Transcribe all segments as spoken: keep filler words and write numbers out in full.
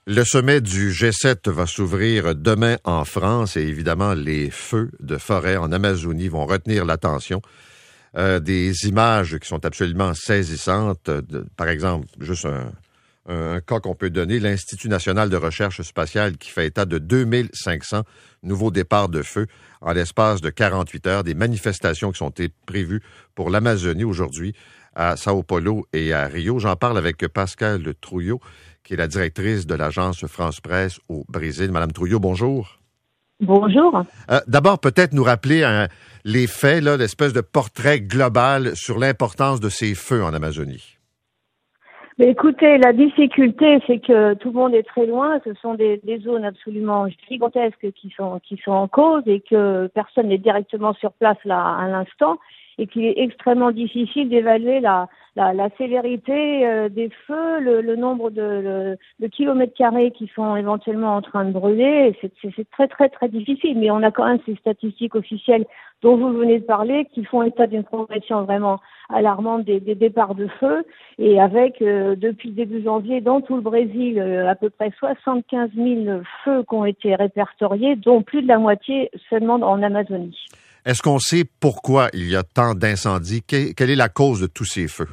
Le sommet du G sept va s'ouvrir demain en France et évidemment, les feux de forêt en Amazonie vont retenir l'attention. Euh, des images qui sont absolument saisissantes. De, par exemple, juste un, un, un cas qu'on peut donner, l'Institut national de recherche spatiale qui fait état de deux mille cinq cents nouveaux départs de feu en l'espace de quarante-huit heures. Des manifestations qui sont prévues pour l'Amazonie aujourd'hui à Sao Paulo et à Rio. J'en parle avec Pascale Trouillot, qui est la directrice de l'agence France Presse au Brésil. Madame Trouillot, bonjour. Bonjour. Euh, d'abord, peut-être nous rappeler hein, les faits, là, l'espèce de portrait global sur l'importance de ces feux en Amazonie. Mais écoutez, la difficulté, c'est que tout le monde est très loin. Ce sont des, des zones absolument gigantesques qui sont qui sont en cause et que personne n'est directement sur place là à l'instant, et qu'il est extrêmement difficile d'évaluer la la, la sévérité euh, des feux, le, le nombre de, le, de kilomètres carrés qui sont éventuellement en train de brûler. C'est, c'est, c'est très très très difficile, mais on a quand même ces statistiques officielles dont vous venez de parler qui font état d'une progression vraiment alarmante des, des départs de feu, et avec euh, depuis début janvier dans tout le Brésil euh, à peu près soixante-quinze mille feux qui ont été répertoriés, dont plus de la moitié seulement en Amazonie. Est-ce qu'on sait pourquoi il y a tant d'incendies? Quelle est la cause de tous ces feux?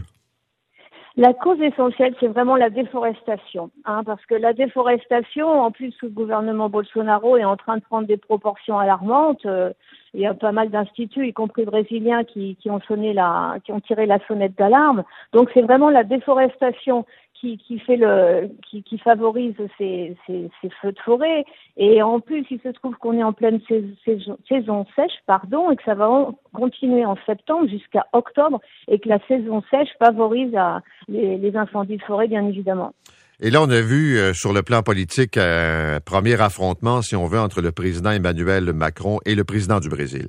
La cause essentielle, c'est vraiment la déforestation, hein, parce que la déforestation, en plus sous le gouvernement Bolsonaro, est en train de prendre des proportions alarmantes. Euh, il y a pas mal d'instituts, y compris brésiliens, qui, qui ont sonné la, qui ont tiré la sonnette d'alarme. Donc c'est vraiment la déforestation qui, qui fait le, qui, qui favorise ces, ces, ces feux de forêt. Et en plus, il se trouve qu'on est en pleine saison, saison sèche, pardon, et que ça va continuer en septembre jusqu'à octobre, et que la saison sèche favorise à, les, les incendies de forêt, bien évidemment. Et là, on a vu euh, sur le plan politique un premier affrontement, si on veut, entre le président Emmanuel Macron et le président du Brésil.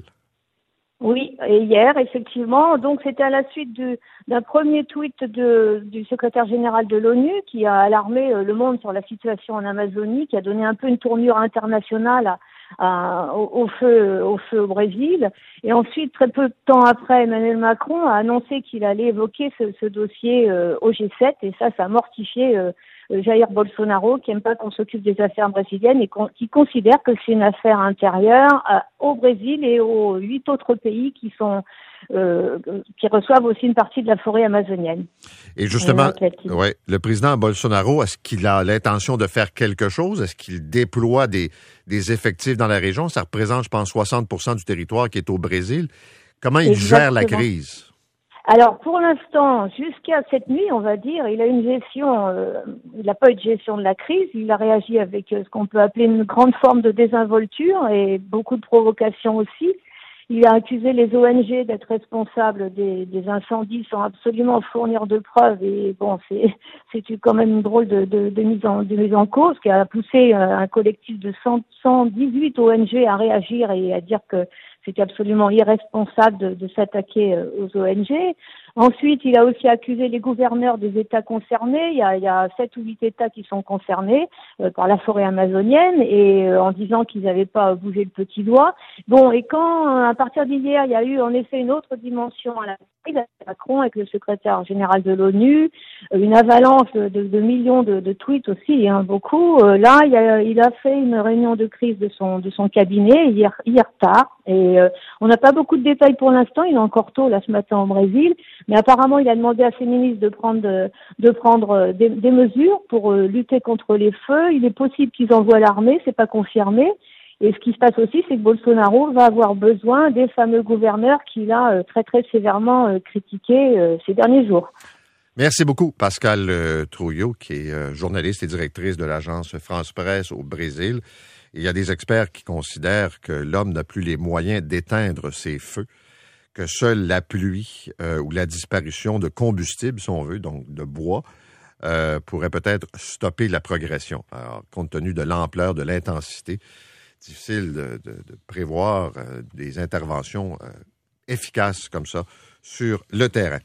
Oui, et hier, effectivement. Donc, c'était à la suite du, d'un premier tweet de, du secrétaire général de l'ONU qui a alarmé euh, le monde sur la situation en Amazonie, qui a donné un peu une tournure internationale à, à, au, au feu, au feu au Brésil. Et ensuite, très peu de temps après, Emmanuel Macron a annoncé qu'il allait évoquer ce, ce dossier euh, au G sept, et ça, ça a mortifié euh, Jair Bolsonaro, qui aime pas qu'on s'occupe des affaires brésiliennes et qu'on, qui considère que c'est une affaire intérieure euh, au Brésil et aux huit autres pays qui sont euh, qui reçoivent aussi une partie de la forêt amazonienne. Et justement, ouais, le président Bolsonaro, est-ce qu'il a l'intention de faire quelque chose? Est-ce qu'il déploie des, des effectifs dans la région? Ça représente, je pense, soixante pour cent du territoire qui est au Brésil. Comment il Exactement. gère la crise? Alors, pour l'instant, jusqu'à cette nuit, on va dire, il a une gestion, euh, il n'a pas eu de gestion de la crise, il a réagi avec euh, ce qu'on peut appeler une grande forme de désinvolture et beaucoup de provocation aussi. Il a accusé les O N G d'être responsables des, des incendies sans absolument fournir de preuves, et bon, c'est, c'est quand même une drôle de, de, de, mise en, de mise en cause qui a poussé euh, un collectif de cent, cent dix-huit O N G à réagir et à dire que c'était absolument irresponsable de, de s'attaquer aux O N G. Ensuite, il a aussi accusé les gouverneurs des États concernés. Il y a, il y a sept ou huit États qui sont concernés euh, par la forêt amazonienne, et euh, en disant qu'ils n'avaient pas bougé le petit doigt. Bon, et quand, à partir d'hier, il y a eu en effet une autre dimension à la crise, Macron avec le secrétaire général de l'ONU, une avalanche de, de, de millions de, de tweets aussi, hein, beaucoup. Euh, là, il a, il a fait une réunion de crise de son de son cabinet hier hier tard, et euh, on n'a pas beaucoup de détails pour l'instant. Il est encore tôt là ce matin au Brésil, mais apparemment il a demandé à ses ministres de prendre de, de prendre des, des mesures pour euh, lutter contre les feux. Il est possible qu'ils envoient l'armée, c'est pas confirmé. Et ce qui se passe aussi, c'est que Bolsonaro va avoir besoin des fameux gouverneurs qu'il a euh, très très sévèrement euh, critiqués euh, ces derniers jours. Merci beaucoup, Pascale euh, Trouillot, qui est euh, journaliste et directrice de l'agence France Presse au Brésil. Il y a des experts qui considèrent que l'homme n'a plus les moyens d'éteindre ces feux, que seule la pluie euh, ou la disparition de combustible, si on veut, donc de bois, euh, pourrait peut-être stopper la progression. Alors, compte tenu de l'ampleur, de l'intensité, difficile de, de, de prévoir euh, des interventions euh, efficaces comme ça sur le terrain.